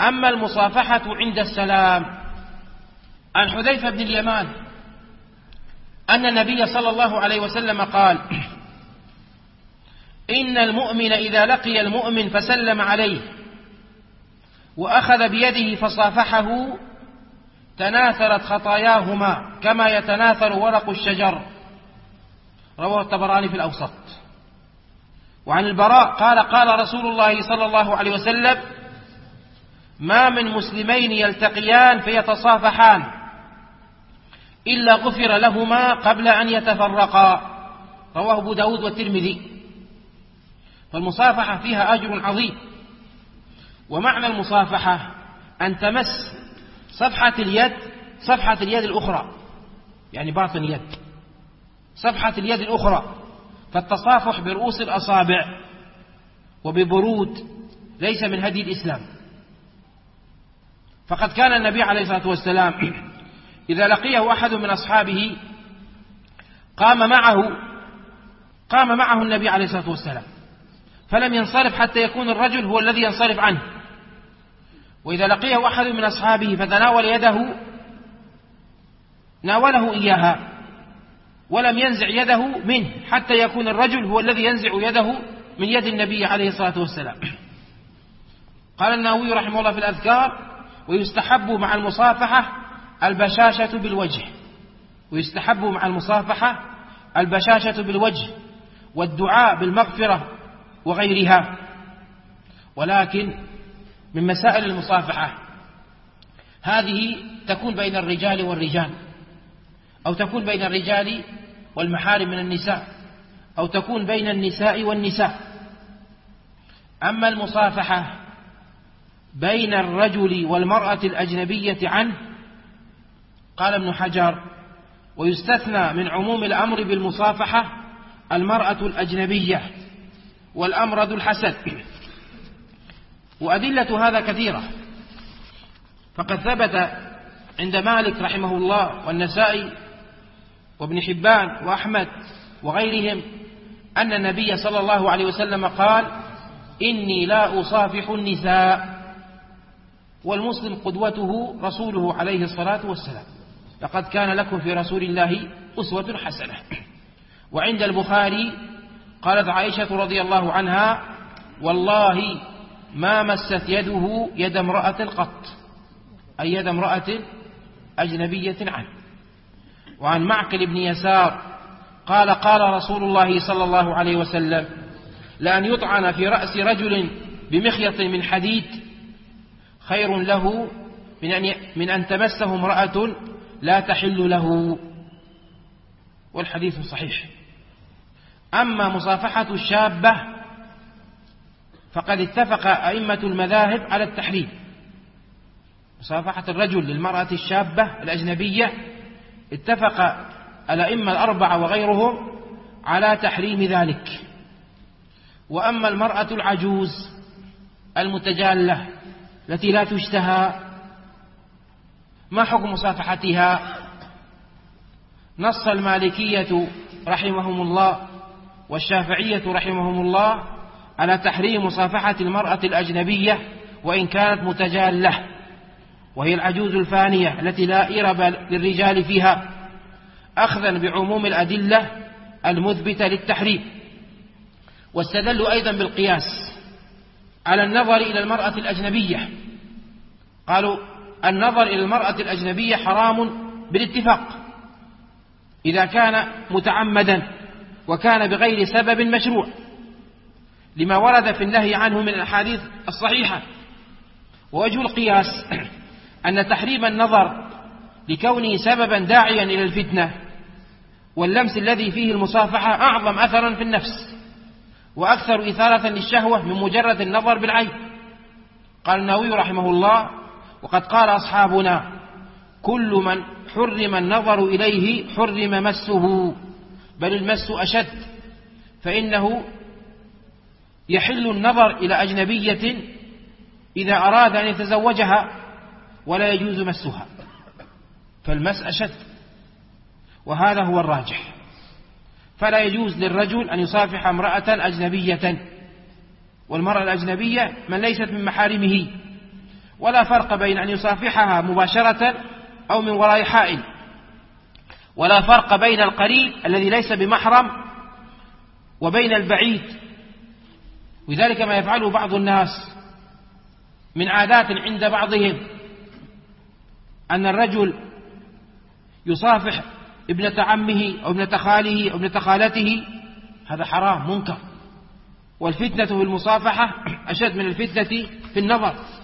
أما المصافحة عند السلام، عن حذيفة بن اليمان أن النبي صلى الله عليه وسلم قال: إن المؤمن إذا لقي المؤمن فسلم عليه وأخذ بيده فصافحه تناثرت خطاياهما كما يتناثر ورق الشجر. رواه الطبراني في الأوسط. وعن البراء قال: قال رسول الله صلى الله عليه وسلم: ما من مسلمين يلتقيان فيتصافحان إلا غفر لهما قبل أن يتفرقا. رواه أبو داود والترمذي. فالمصافحة فيها أجر عظيم. ومعنى المصافحة أن تمس صفحة اليد الأخرى، يعني باطن يد صفحة اليد الأخرى. فالتصافح برؤوس الأصابع وببرود ليس من هدي الإسلام. فقد كان النبي عليه الصلاة والسلام إذا لقيه أحد من أصحابه قام معه النبي عليه الصلاة والسلام فلم ينصرف حتى يكون الرجل هو الذي ينصرف عنه. وإذا لقيه أحد من أصحابه فتناول يده ناوله إياها ولم ينزع يده منه حتى يكون الرجل هو الذي ينزع يده من يد النبي عليه الصلاة والسلام. قال النووي رحمه الله في الأذكار: ويستحب مع المصافحة البشاشة بالوجه. ويستحب مع المصافحة البشاشة بالوجه والدعاء بالمغفرة وغيرها. ولكن من مسائل المصافحة هذه تكون بين الرجال والرجال، أو تكون بين الرجال والمحارم من النساء، أو تكون بين النساء والنساء. أما المصافحة بين الرجل والمرأة الأجنبية عنه، قال ابن حجر: ويستثنى من عموم الأمر بالمصافحة المرأة الأجنبية والأمرد الحسد. وأدلة هذا كثيرة، فقد ثبت عند مالك رحمه الله والنسائي وابن حبان وأحمد وغيرهم أن النبي صلى الله عليه وسلم قال: إني لا أصافح النساء. والمسلم قدوته رسوله عليه الصلاة والسلام. لقد كان لكم في رسول الله أسوة حسنة. وعند البخاري قالت عائشة رضي الله عنها: والله ما مست يده يد امرأة قط، أي يد امرأة أجنبية عنه. وعن معقل بن يسار قال: قال رسول الله صلى الله عليه وسلم: لأن يطعن في رأس رجل بمخيط من حديد خير له من أن تمسه امرأة لا تحل له. والحديث صحيح. أما مصافحة الشابة فقد اتفق أئمة المذاهب على التحريم. مصافحة الرجل للمرأة الشابة الأجنبية اتفق الأئمة الأربعة وغيرهم على تحريم ذلك. وأما المرأة العجوز المتجالة التي لا تشتهى، ما حكم مصافحتها؟ نص المالكية رحمهم الله والشافعية رحمهم الله على تحريم مصافحة المرأة الأجنبية وإن كانت متجالة، وهي العجوز الفانية التي لا إرب للرجال فيها، أخذا بعموم الأدلة المثبتة للتحريم. واستدلوا أيضا بالقياس على النظر إلى المرأة الأجنبية. قالوا: النظر إلى المرأة الأجنبية حرام بالاتفاق إذا كان متعمدا وكان بغير سبب مشروع، لما ورد في النهي عنه من الأحاديث الصحيحة. ووجه القياس أن تحريم النظر لكونه سببا داعيا إلى الفتنة واللمس الذي فيه المصافحة أعظم أثرا في النفس وأكثر إثارة للشهوة من مجرد النظر بالعين. قال النووي رحمه الله: وقد قال أصحابنا: كل من حرم النظر إليه حرم مسه، بل المس أشد، فإنه يحل النظر إلى أجنبية إذا أراد أن يتزوجها ولا يجوز مسها، فالمس أشد، وهذا هو الراجح. فلا يجوز للرجل أن يصافح امرأة أجنبية، والمرأة الأجنبية من ليست من محارمه، ولا فرق بين أن يصافحها مباشرة أو من وراء حائل، ولا فرق بين القريب الذي ليس بمحرم وبين البعيد. وذلك ما يفعله بعض الناس من عادات عند بعضهم أن الرجل يصافح ابنة عمه أو ابنة خاله أو ابنة خالته، هذا حرام منكر. والفتنة في المصافحة أشد من الفتنة في النظر.